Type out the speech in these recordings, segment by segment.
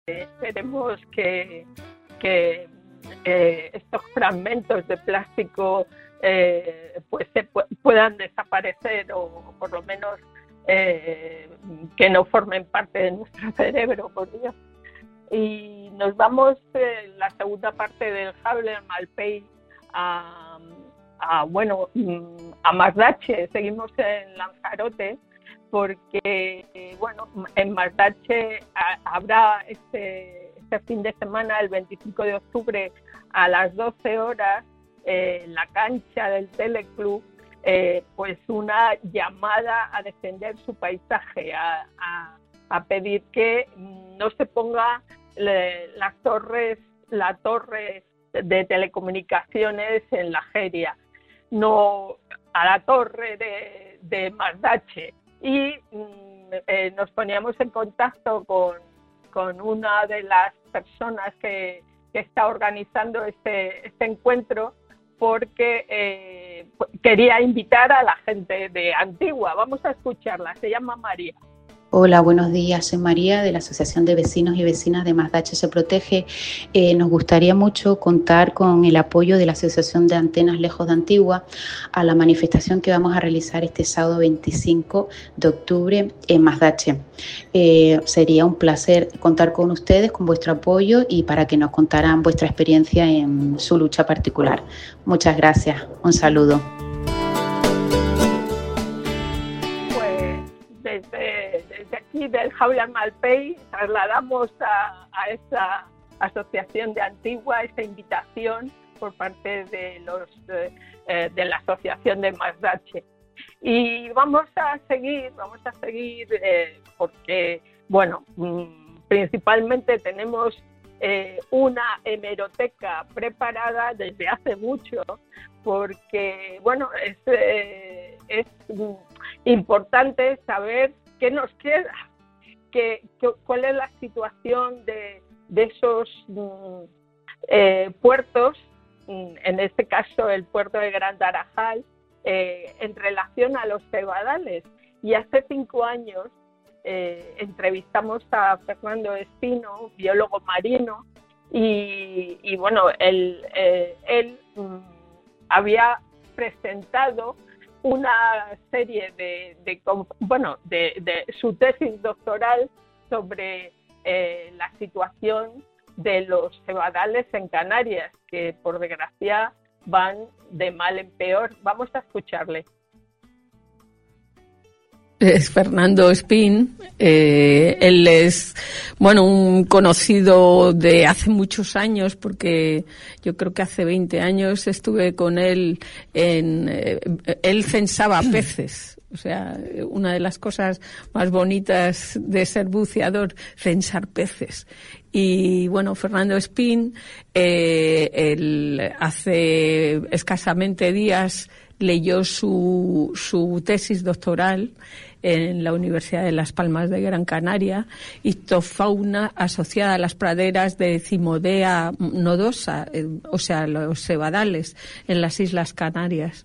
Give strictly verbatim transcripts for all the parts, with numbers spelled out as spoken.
esperemos que, que eh, estos fragmentos de plástico eh, pues se pu- puedan desaparecer o por lo menos eh, que no formen parte de nuestro cerebro, por Dios. Y nos vamos en eh, la segunda parte del Hable Malpey a, a bueno a Mardache. Seguimos en Lanzarote porque bueno en Mardache a, habrá este, este fin de semana, el veinticinco de octubre a las doce horas eh, en la cancha del Teleclub, eh, pues una llamada a defender su paisaje, a, a, a pedir que no se ponga le, las torres, la torre de telecomunicaciones en la Jeria, no a la torre de, de Mardache. Y eh, nos poníamos en contacto con, con una de las personas que, que está organizando este, este encuentro porque eh, quería invitar a la gente de Antigua. Vamos a escucharla, se llama María. Hola, buenos días. Soy María de la Asociación de Vecinos y Vecinas de Mardache Se Protege. Eh, nos gustaría mucho contar con el apoyo de la Asociación de Antenas Lejos de Antigua a la manifestación que vamos a realizar este sábado veinticinco de octubre en Mardache. Eh, sería un placer contar con ustedes, con vuestro apoyo y para que nos contaran vuestra experiencia en su lucha particular. Muchas gracias. Un saludo. Desde, desde aquí del Jaula Malpey trasladamos a, a esta asociación de Antigua esta invitación por parte de los eh, de la asociación de Mardache. Y vamos a seguir, vamos a seguir eh, porque, bueno, principalmente tenemos eh, una hemeroteca preparada desde hace mucho porque, bueno, es, eh, es importante saber qué nos queda, qué, qué, cuál es la situación de, de esos eh, puertos, en este caso el puerto de Gran Tarajal, eh, en relación a los cebadales. Y hace cinco años eh, entrevistamos a Fernando Espino, biólogo marino, y, y bueno, él, eh, él mm, había presentado una serie de, de bueno, de, de su tesis doctoral sobre eh, la situación de los cebadales en Canarias, que por desgracia van de mal en peor. Vamos a escucharle. Es Fernando Espín, eh, él es, bueno, un conocido de hace muchos años, porque yo creo que hace veinte años estuve con él en, eh, él censaba peces. O sea, una de las cosas más bonitas de ser buceador, censar peces. Y bueno, Fernando Espín, eh, él hace escasamente días leyó su, su tesis doctoral en la Universidad de Las Palmas de Gran Canaria, Ictofauna asociada a las praderas de Cimodea nodosa, eh, o sea, los cebadales en las Islas Canarias.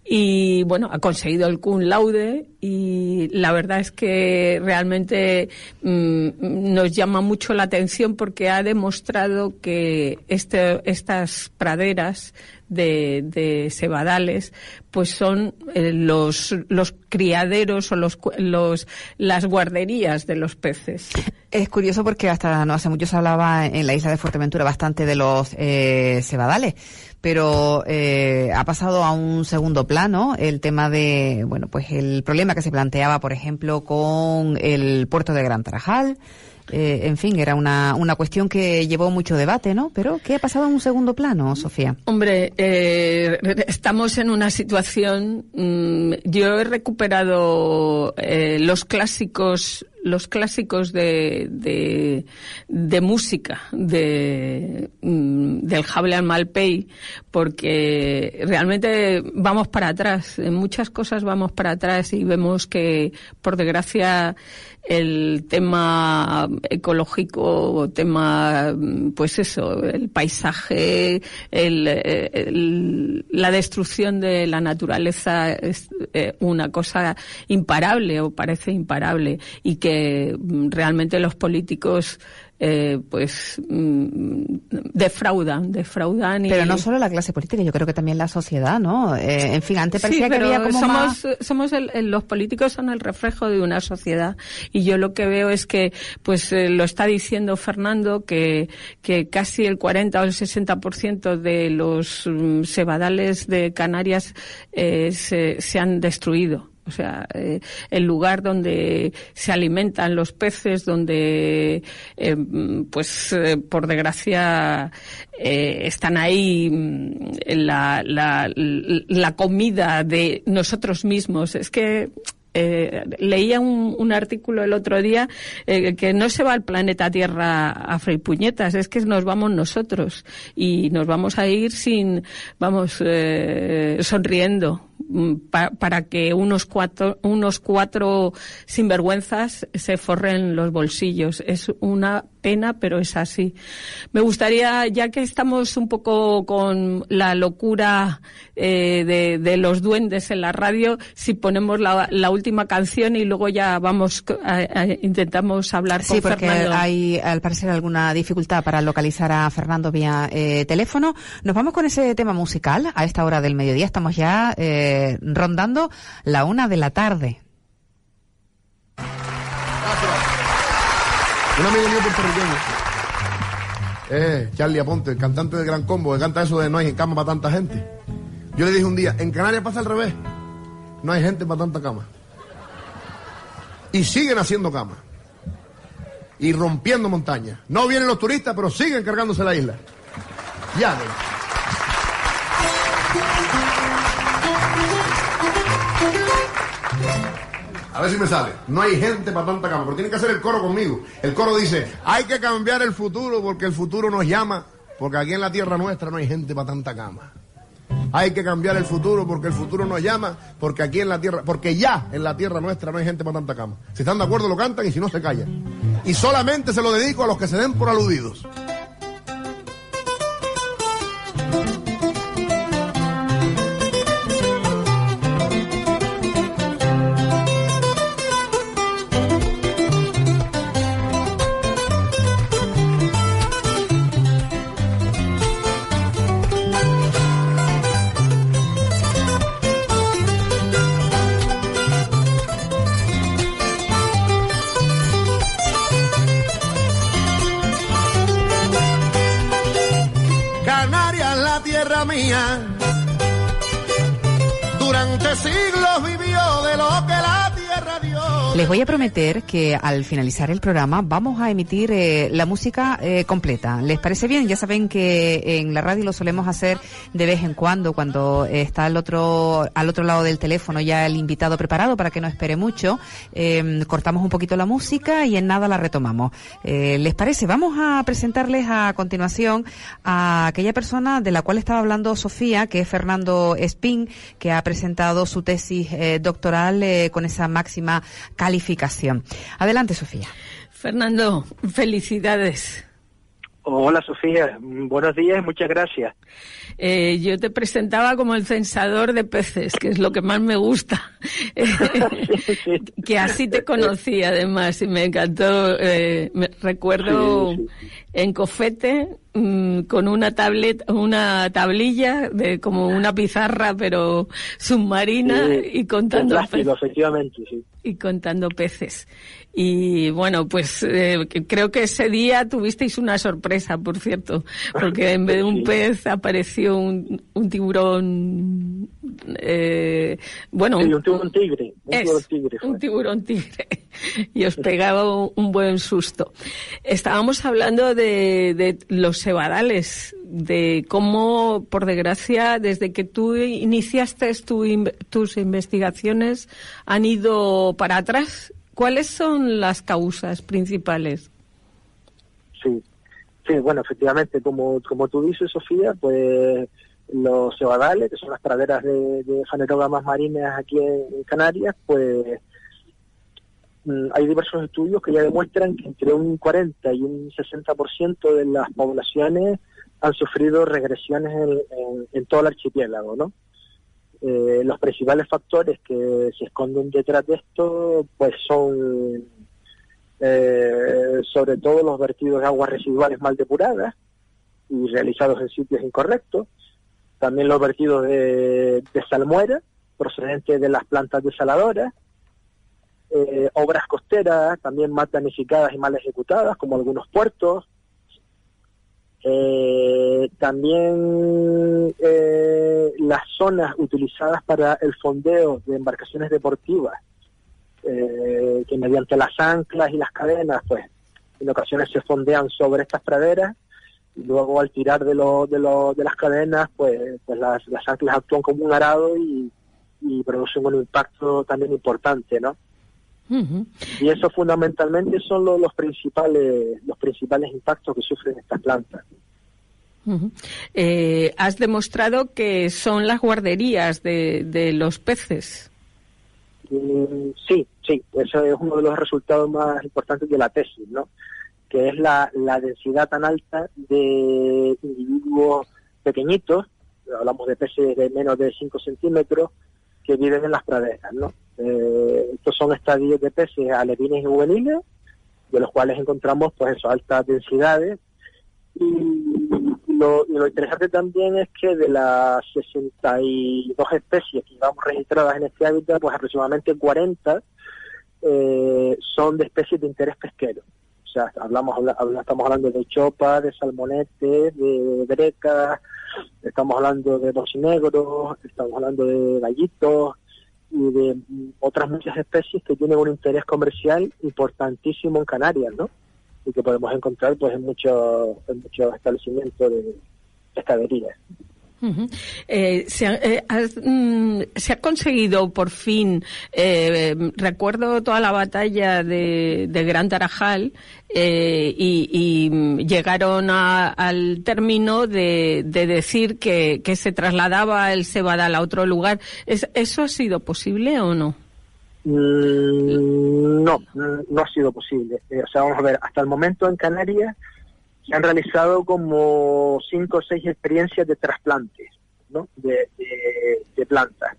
Y bueno, ha conseguido el cum laude y la verdad es que realmente mmm, nos llama mucho la atención porque ha demostrado que este, estas praderas de, de cebadales pues son eh, los, los criaderos o los, los, las guarderías de los peces. Es curioso porque hasta no hace mucho se hablaba en la isla de Fuerteventura bastante de los eh, cebadales, pero eh, ha pasado a un segundo plano el tema de, bueno, pues el problema que se planteaba, por ejemplo, con el puerto de Gran Tarajal. Eh, en fin, era una, una cuestión que llevó mucho debate, ¿no? Pero ¿qué ha pasado en un segundo plano, Sofía? Hombre, eh, estamos en una situación... Mmm, yo he recuperado eh, los clásicos los clásicos de, de, de música de, del Jable al Malpey, porque realmente vamos para atrás, en muchas cosas vamos para atrás y vemos que, por desgracia, el tema ecológico, tema, pues eso, el paisaje, el, el, la destrucción de la naturaleza es una cosa imparable o parece imparable y que realmente los políticos eh, pues mm, defraudan, defraudan. Y... Pero no solo la clase política, yo creo que también la sociedad, ¿no? Eh, en fin, antes parecía sí, que había como somos, más... somos el, el, los políticos son el reflejo de una sociedad, y yo lo que veo es que, pues eh, lo está diciendo Fernando, que, que casi el cuarenta o el sesenta por ciento de los um, cebadales de Canarias eh, se, se han destruido. O sea, eh, el lugar donde se alimentan los peces, donde, eh, pues, eh, por desgracia, eh, están ahí la, la, la comida de nosotros mismos. Es que Eh, leía un, un artículo el otro día eh, que no se va el planeta Tierra a freipuñetas, es que nos vamos nosotros y nos vamos a ir sin, vamos, eh, sonriendo pa, para que unos cuatro, unos cuatro sinvergüenzas se forren los bolsillos. Es una pena, pero es así. Me gustaría, ya que estamos un poco con la locura eh, de, de los duendes en la radio, si ponemos la, la última canción y luego ya vamos a, a, intentamos hablar con sí, porque Fernando. Hay al parecer alguna dificultad para localizar a Fernando vía eh, teléfono. Nos vamos con ese tema musical a esta hora del mediodía. Estamos ya eh, rondando la una de la tarde. Un amigo mío puertorriqueño, eh, Charlie Aponte, el cantante de Gran Combo, que canta eso de no hay cama para tanta gente. Yo le dije un día, en Canarias pasa al revés, no hay gente para tanta cama. Y siguen haciendo cama. Y rompiendo montañas. No vienen los turistas, pero siguen cargándose la isla. Ya, ¿no? A ver si me sale. No hay gente para tanta cama, pero tienen que hacer el coro conmigo. El coro dice, hay que cambiar el futuro porque el futuro nos llama, porque aquí en la tierra nuestra no hay gente para tanta cama. Hay que cambiar el futuro porque el futuro nos llama, porque aquí en la tierra, porque ya en la tierra nuestra no hay gente para tanta cama. Si están de acuerdo lo cantan y si no se callan. Y solamente se lo dedico a los que se den por aludidos. Mía, durante siglos vivió de lo que la tierra dio. Les voy a prometer que al finalizar el programa vamos a emitir eh, la música eh, completa. ¿Les parece bien? Ya saben que en la radio lo solemos hacer de vez en cuando, cuando eh, está al otro al otro lado del teléfono ya el invitado preparado para que no espere mucho. Eh, cortamos un poquito la música y en nada la retomamos. Eh, ¿Les parece? Vamos a presentarles a continuación a aquella persona de la cual estaba hablando Sofía, que es Fernando Espín, que ha presentado su tesis eh, doctoral eh, con esa máxima calificación. Adelante, Sofía. Fernando, felicidades. Hola, Sofía. Buenos días, muchas gracias. Eh, yo te presentaba como el censador de peces, que es lo que más me gusta. sí, sí. Que así te conocí, además, y me encantó. Eh, me, recuerdo sí, sí. en Cofete, mmm, con una tablet, una tablilla de como una pizarra, pero submarina, sí, y contando plástico, peces. Efectivamente, sí. Y contando peces. Y bueno, pues eh, creo que ese día tuvisteis una sorpresa, por cierto, porque en vez de un sí. pez apareció un, un tiburón, eh, bueno, sí, un tiburón tigre, un es, tiburón tigre, un tiburón tigre, y os pegaba un, un buen susto. Estábamos hablando de, de los cebadales, de cómo, por desgracia, desde que tú iniciaste tu, tus investigaciones, han ido para atrás. ¿Cuáles son las causas principales? Sí, sí, bueno, efectivamente, como como tú dices, Sofía, pues los cebadales, que son las praderas de, de fanerógamas marinas aquí en Canarias, pues hay diversos estudios que ya demuestran que entre un cuarenta y un sesenta por ciento de las poblaciones han sufrido regresiones en, en, en todo el archipiélago, ¿no? Eh, los principales factores que se esconden detrás de esto pues son eh, sobre todo los vertidos de aguas residuales mal depuradas y realizados en sitios incorrectos, también los vertidos de, de salmuera procedentes de las plantas desaladoras, eh, obras costeras también mal planificadas y mal ejecutadas, como algunos puertos, eh, también eh, las zonas utilizadas para el fondeo de embarcaciones deportivas, eh, que mediante las anclas y las cadenas, pues en ocasiones se fondean sobre estas praderas, y luego al tirar de lo, de, lo, de las cadenas, pues, pues las, las anclas actúan como un arado y, y producen un impacto también importante, ¿no? Uh-huh. Y eso fundamentalmente son lo, los principales los principales impactos que sufren estas plantas. Uh-huh. Eh, has demostrado que son las guarderías de, de los peces. Mm, sí, sí, eso es uno de los resultados más importantes de la tesis, ¿no? Que es la, la densidad tan alta de individuos pequeñitos, hablamos de peces de menos de cinco centímetros, que viven en las praderas, ¿no? Eh, estos son estadios de peces alevines y juveniles, de los cuales encontramos, pues eso, altas densidades. Y, y, lo, y lo interesante también es que de las sesenta y dos especies que llevamos registradas en este hábitat, pues aproximadamente cuarenta eh, son de especies de interés pesquero. O sea, hablamos, habla, estamos hablando de chopa, de salmonetes, de brecas, estamos hablando de bocinegros, estamos hablando de gallitos y de otras muchas especies que tienen un interés comercial importantísimo en Canarias, ¿no? Y que podemos encontrar pues en muchos en muchos establecimientos de pescaderías. Uh-huh. Eh, se, ha, eh, has, mm, se ha conseguido por fin, eh, recuerdo toda la batalla de, de Gran Tarajal eh, y, y llegaron a, al término de, de decir que, que se trasladaba el cebadal a otro lugar. ¿Es, ¿Eso ha sido posible o no? Mm, no, no ha sido posible. Eh, o sea, vamos a ver, hasta el momento en Canarias se han realizado como cinco o seis experiencias de trasplantes, ¿no? de, de, de plantas,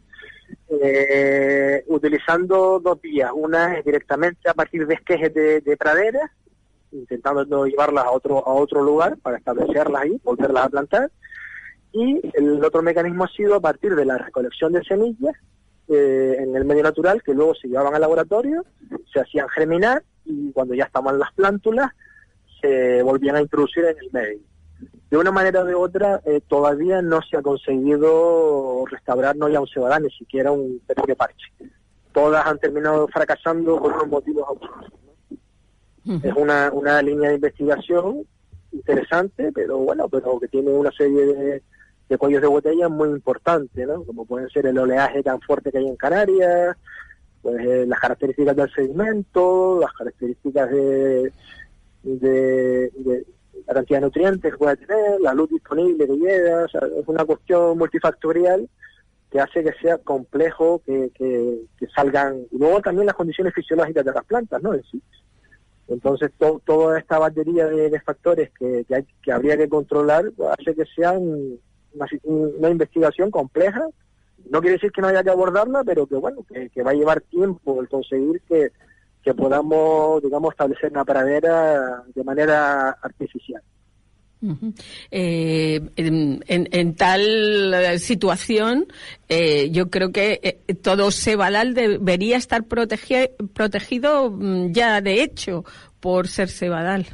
eh, utilizando dos vías. Una es directamente a partir de esquejes de, de praderas, intentando llevarlas a otro a otro lugar para establecerlas ahí, volverlas a plantar, y el otro mecanismo ha sido a partir de la recolección de semillas eh, en el medio natural, que luego se llevaban al laboratorio, se hacían germinar y cuando ya estaban las plántulas se volvían a introducir en el medio. De una manera o de otra, eh, todavía no se ha conseguido restaurar no ya un cebadal, ni siquiera un pequeño parche. Todas han terminado fracasando por unos motivos absurdos, ¿no? Uh-huh. Es una, una línea de investigación interesante, pero bueno, pero que tiene una serie de, de cuellos de botella muy importantes, ¿no? Como pueden ser el oleaje tan fuerte que hay en Canarias, pues eh, las características del sedimento, las características de De, de la cantidad de nutrientes que puede tener, la luz disponible que llega, o sea, es una cuestión multifactorial que hace que sea complejo que, que, que salgan, y luego también las condiciones fisiológicas de las plantas, ¿no? En sí. Entonces to, toda esta batería de, de factores que, que, hay, que habría que controlar pues, hace que sea un, una, una investigación compleja. No quiere decir que no haya que abordarla, pero que bueno, que, que va a llevar tiempo el conseguir que que podamos, digamos, establecer una pradera de manera artificial. Uh-huh. Eh, en, en, en tal situación, eh, yo creo que eh, todo cebadal debería estar protegi- protegido ya de hecho por ser cebadal.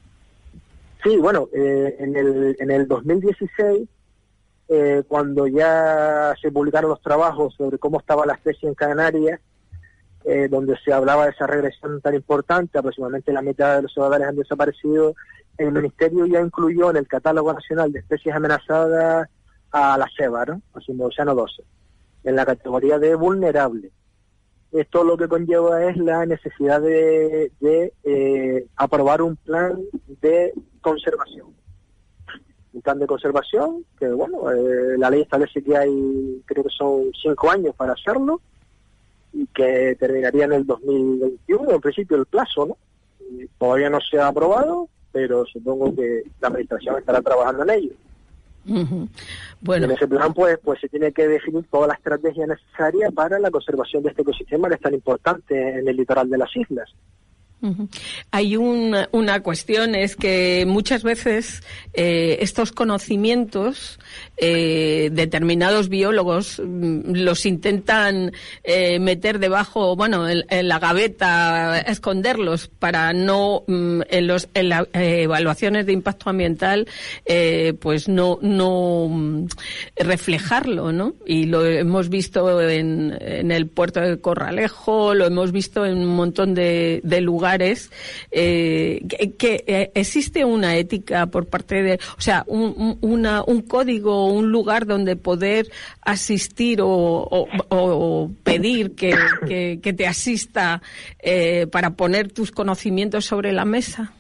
Sí, bueno, eh, en el en el dos mil dieciséis, eh, cuando ya se publicaron los trabajos sobre cómo estaba la especie en Canarias, Eh, donde se hablaba de esa regresión tan importante, aproximadamente la mitad de los cebadales han desaparecido, el Ministerio ya incluyó en el Catálogo Nacional de Especies Amenazadas a la ceba, ¿no? A Cimboceano doce, en la categoría de vulnerable. Esto lo que conlleva es la necesidad de, de eh, aprobar un plan de conservación. Un plan de conservación que, bueno, eh, la ley establece que hay, creo que son cinco años para hacerlo, y que terminaría en el dos mil veintiuno, en principio el plazo, ¿no? Y todavía no se ha aprobado, pero supongo que la administración estará trabajando en ello. Uh-huh. Bueno. Y en ese plan, pues, pues se tiene que definir toda la estrategia necesaria para la conservación de este ecosistema que es tan importante en el litoral de las islas. Uh-huh. Hay un, una cuestión, es que muchas veces eh, estos conocimientos eh, determinados biólogos mm, los intentan eh, meter debajo, bueno, en, en la gaveta, esconderlos para no mm, en los en las eh, evaluaciones de impacto ambiental, eh, pues no no mm, reflejarlo, ¿no? Y lo hemos visto en, en el puerto de Corralejo, lo hemos visto en un montón de, de lugares. Eh, que, que eh, existe una ética por parte de, o sea, un, un, una, un código, un lugar donde poder asistir o, o, o pedir que, que, que te asista eh, para poner tus conocimientos sobre la mesa.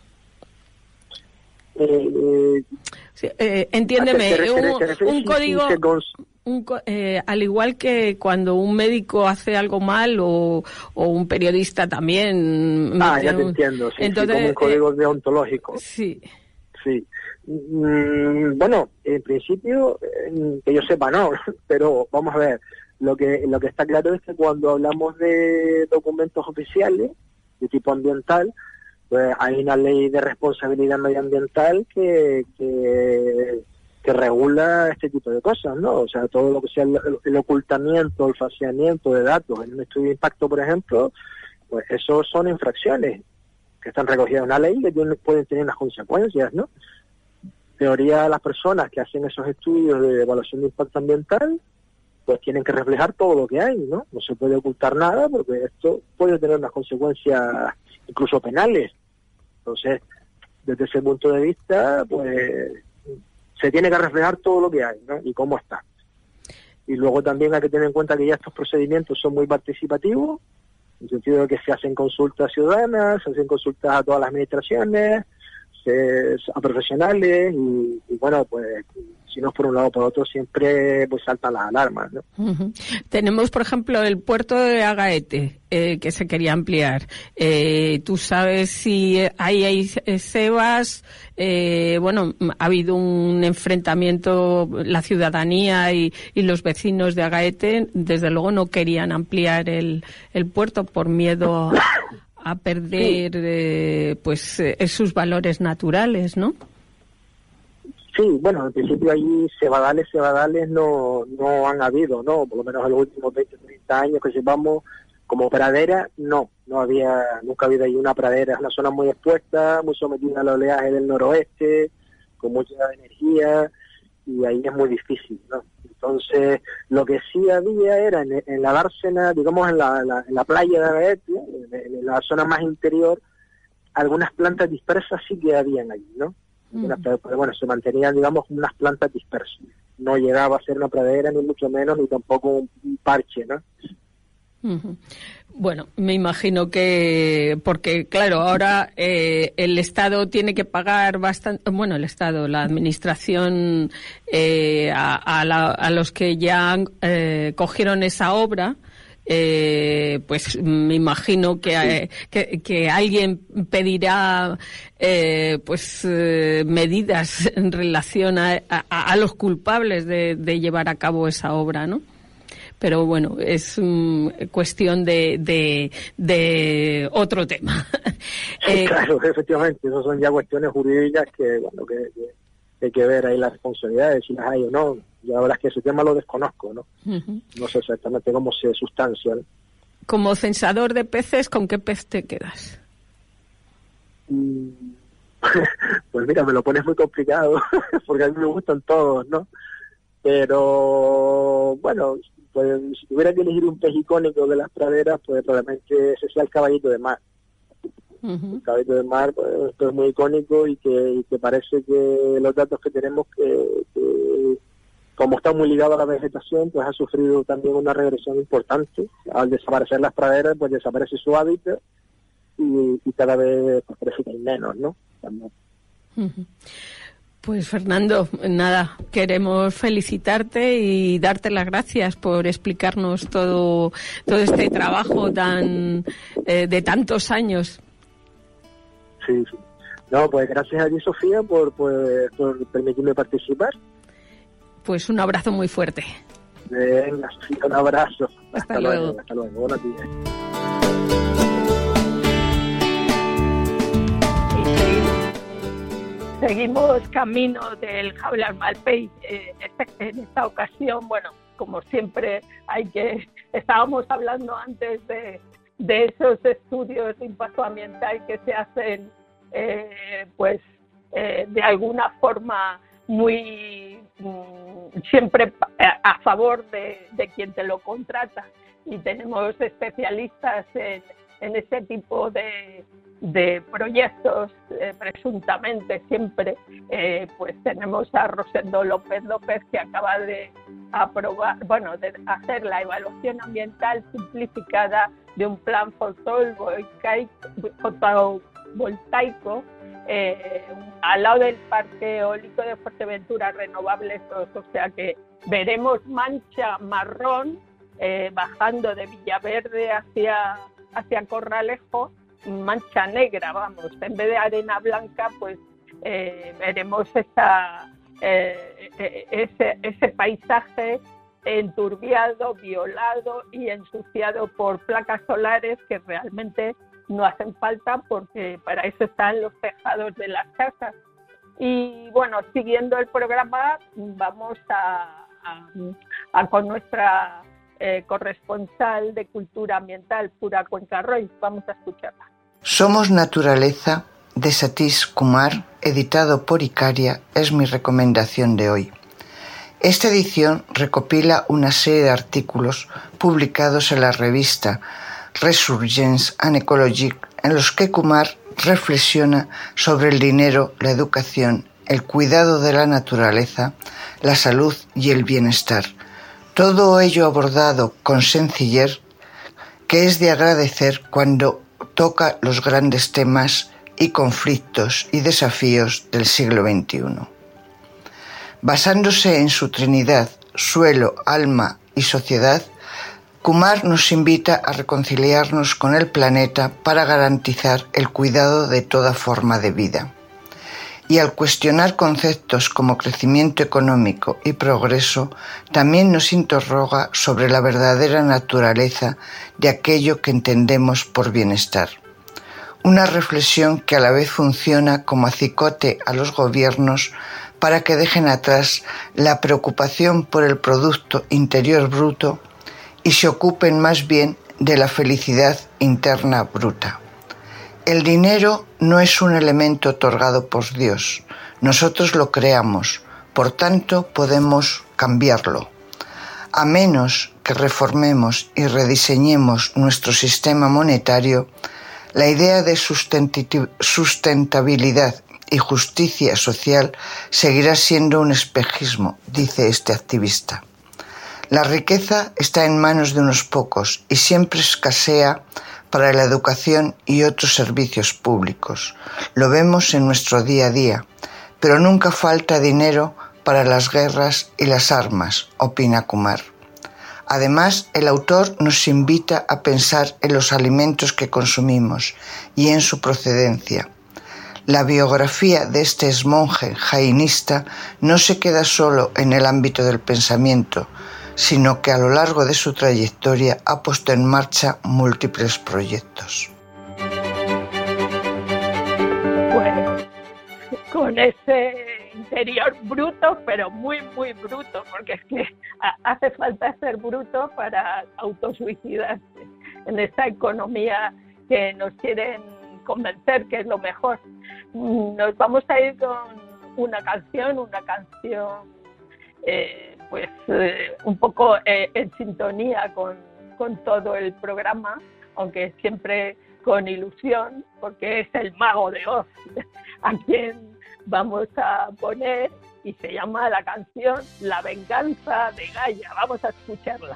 Eh, sí, eh, entiéndeme, te, te, un, te, te, te, un código... Un, eh, al igual que cuando un médico hace algo mal o, o un periodista también. Ah, ya te un... entiendo, sí, entonces, sí, como un código eh, deontológico. Sí. Sí. Mm, bueno, en principio, eh, que yo sepa no, pero vamos a ver, lo que lo que está claro es que cuando hablamos de documentos oficiales de tipo ambiental, pues hay una ley de responsabilidad medioambiental que... que que regula este tipo de cosas, ¿no? O sea, todo lo que sea el, el ocultamiento, el falseamiento de datos en un estudio de impacto, por ejemplo, pues eso son infracciones que están recogidas en una ley que tienen, pueden tener unas consecuencias, ¿no? En teoría, las personas que hacen esos estudios de evaluación de impacto ambiental, pues tienen que reflejar todo lo que hay, ¿no? No se puede ocultar nada porque esto puede tener unas consecuencias incluso penales. Entonces, desde ese punto de vista, pues... se tiene que reflejar todo lo que hay, ¿no? Y cómo está. Y luego también hay que tener en cuenta que ya estos procedimientos son muy participativos, en el sentido de que se hacen consultas ciudadanas, se hacen consultas a todas las administraciones, se, a profesionales, y, y bueno, pues si no es por un lado o por otro, siempre pues saltan las alarmas, ¿no? Uh-huh. Tenemos, por ejemplo, el puerto de Agaete, eh, que se quería ampliar. Eh, ¿Tú sabes si ahí hay cebas? Eh, bueno, ha habido un enfrentamiento, la ciudadanía y, y los vecinos de Agaete, desde luego no querían ampliar el, el puerto por miedo a, a perder eh, pues eh, sus valores naturales, ¿no? Sí, bueno, en principio allí cebadales, cebadales no, no han habido, ¿no? Por lo menos en los últimos veinte, treinta años que llevamos como pradera, no, no había, nunca ha habido ahí una pradera, es una zona muy expuesta, muy sometida al oleaje del noroeste, con mucha energía, y ahí es muy difícil, ¿no? Entonces, lo que sí había era en, en la dársena, digamos en la, la, en la playa de Agaete, en, en la zona más interior, algunas plantas dispersas sí que habían allí, ¿no? Mm. Pero bueno, se mantenían, digamos, unas plantas dispersas. No llegaba a ser una pradera, ni mucho menos, ni tampoco un, un parche, ¿no? Uh-huh. Bueno, me imagino que, porque claro, ahora eh, el Estado tiene que pagar bastante, bueno, el Estado, la Administración, eh, a, a, la, a los que ya eh, cogieron esa obra. Eh, pues me imagino que, eh, que, que alguien pedirá eh, pues eh, medidas en relación a, a, a los culpables de, de llevar a cabo esa obra, ¿no? Pero bueno, es um, cuestión de, de, de otro tema. eh, claro, efectivamente, esas son ya cuestiones jurídicas que, bueno, que, que hay que ver ahí las responsabilidades, si las hay o no. Y la verdad es que ese tema lo desconozco, ¿no? Uh-huh. No sé exactamente cómo se sustancian. Como censador de peces, ¿con qué pez te quedas? Mm, pues mira, me lo pones muy complicado, porque a mí me gustan todos, ¿no? Pero, bueno, pues si tuviera que elegir un pez icónico de las praderas, pues probablemente ese sea el caballito de mar. Uh-huh. El caballito de mar, pues, esto es muy icónico y que, y que parece que los datos que tenemos que, que como está muy ligado a la vegetación, pues ha sufrido también una regresión importante. Al desaparecer las praderas, pues desaparece su hábitat y, y cada vez pues, parece que hay menos, ¿no? También. Uh-huh. Pues Fernando, nada, queremos felicitarte y darte las gracias por explicarnos todo todo este trabajo tan eh, de tantos años. Sí, sí. No, pues gracias a ti, Sofía, por, por, por permitirme participar. Pues un abrazo muy fuerte. Venga, Sofía, un abrazo. Hasta, hasta luego. luego. Hasta luego. Buenos días. seguimos camino del Jaulas Malpey. Eh, este, en esta ocasión, bueno, como siempre, hay que estábamos hablando antes de, de esos estudios de impacto ambiental que se hacen, eh, pues, eh, de alguna forma muy mm, siempre a, a favor de, de quien te lo contrata. Y tenemos especialistas en, en ese tipo de, de proyectos, eh, presuntamente siempre. Eh, pues tenemos a Rosendo López López, que acaba de aprobar, bueno, de hacer la evaluación ambiental simplificada de un plan fotovoltaico eh, al lado del Parque Eólico de Fuerteventura, Renovables dos. O sea que veremos mancha marrón Eh, bajando de Villaverde hacia, hacia Corralejo, mancha negra, vamos, en vez de arena blanca, pues eh, veremos esa, eh, ese, ese paisaje enturbiado, violado y ensuciado por placas solares que realmente no hacen falta, porque para eso están los tejados de las casas. Y bueno, siguiendo el programa, vamos a, a, a con nuestra Eh, corresponsal de Cultura Ambiental, Pura Cuenca-Roy. Vamos a escucharla. Somos Naturaleza, de Satish Kumar, editado por Icaria, es mi recomendación de hoy. Esta edición recopila una serie de artículos publicados en la revista Resurgence and Ecology, en los que Kumar reflexiona sobre el dinero, la educación, el cuidado de la naturaleza, la salud y el bienestar. Todo ello abordado con sencillez, que es de agradecer cuando toca los grandes temas y conflictos y desafíos del siglo veintiuno. Basándose en su trinidad, suelo, alma y sociedad, Kumar nos invita a reconciliarnos con el planeta para garantizar el cuidado de toda forma de vida. Y al cuestionar conceptos como crecimiento económico y progreso, también nos interroga sobre la verdadera naturaleza de aquello que entendemos por bienestar. Una reflexión que a la vez funciona como acicote a los gobiernos para que dejen atrás la preocupación por el Producto Interior Bruto y se ocupen más bien de la felicidad interna bruta. El dinero no es un elemento otorgado por Dios. Nosotros lo creamos, por tanto podemos cambiarlo. A menos que reformemos y rediseñemos nuestro sistema monetario, la idea de sustentabilidad y justicia social seguirá siendo un espejismo, dice este activista. La riqueza está en manos de unos pocos y siempre escasea para la educación y otros servicios públicos. Lo vemos en nuestro día a día, pero nunca falta dinero para las guerras y las armas, opina Kumar. Además, el autor nos invita a pensar en los alimentos que consumimos y en su procedencia. La biografía de este monje jainista no se queda solo en el ámbito del pensamiento, sino que a lo largo de su trayectoria ha puesto en marcha múltiples proyectos. Pues con ese interior bruto, pero muy, muy bruto, porque es que hace falta ser bruto para autosuicidarse en esta economía que nos quieren convencer que es lo mejor. Nos vamos a ir con una canción, una canción eh, pues eh, un poco eh, en sintonía con, con todo el programa, aunque siempre con ilusión, porque es el Mago de Oz a quien vamos a poner, y se llama la canción La venganza de Gaia. Vamos a escucharla.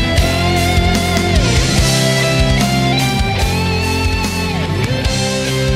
Thank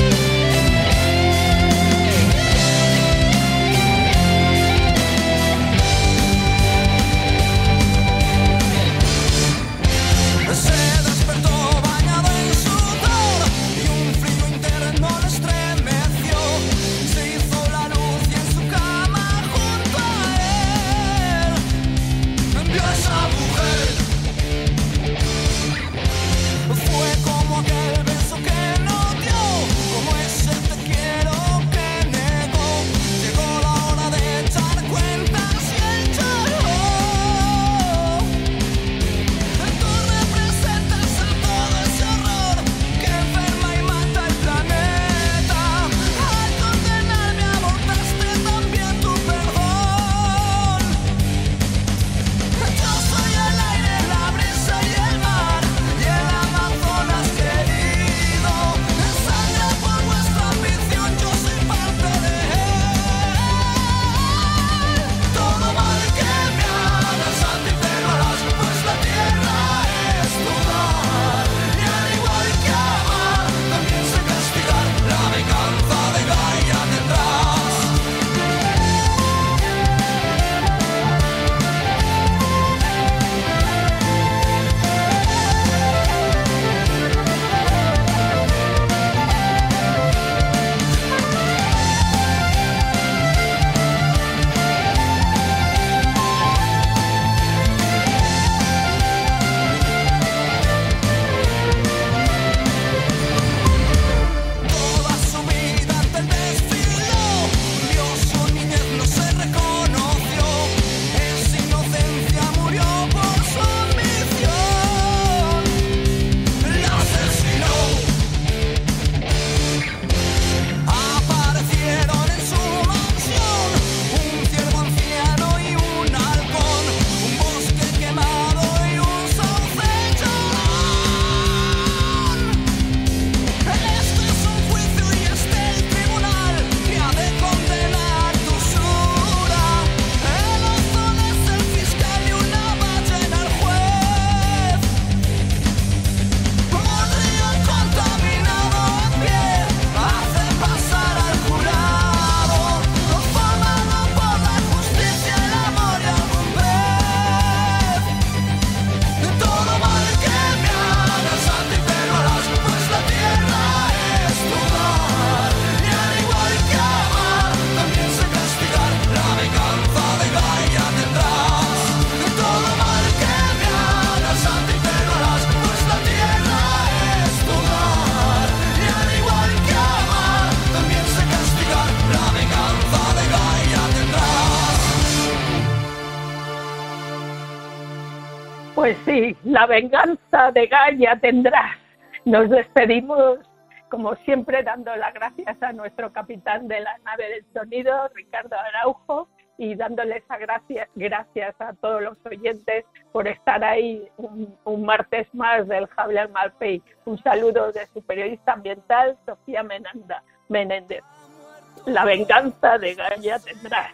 Pues sí, la venganza de Gaia tendrás. Nos despedimos, como siempre, dando las gracias a nuestro capitán de la nave del sonido, Ricardo Araujo, y dándoles a gracias, gracias a todos los oyentes por estar ahí un, un martes más del Javier Malpey. Un saludo de su periodista ambiental, Sofía Menanda, Menéndez. La venganza de Gaia tendrás.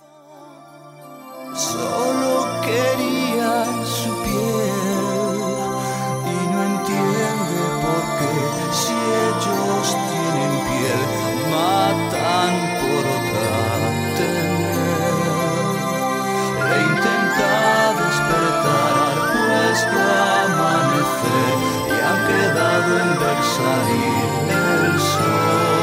Solo quería su piel y no entiende por qué, si ellos tienen piel, matan por otra tener. E intenta despertar, pues va a amanecer y han quedado en ver salir el sol.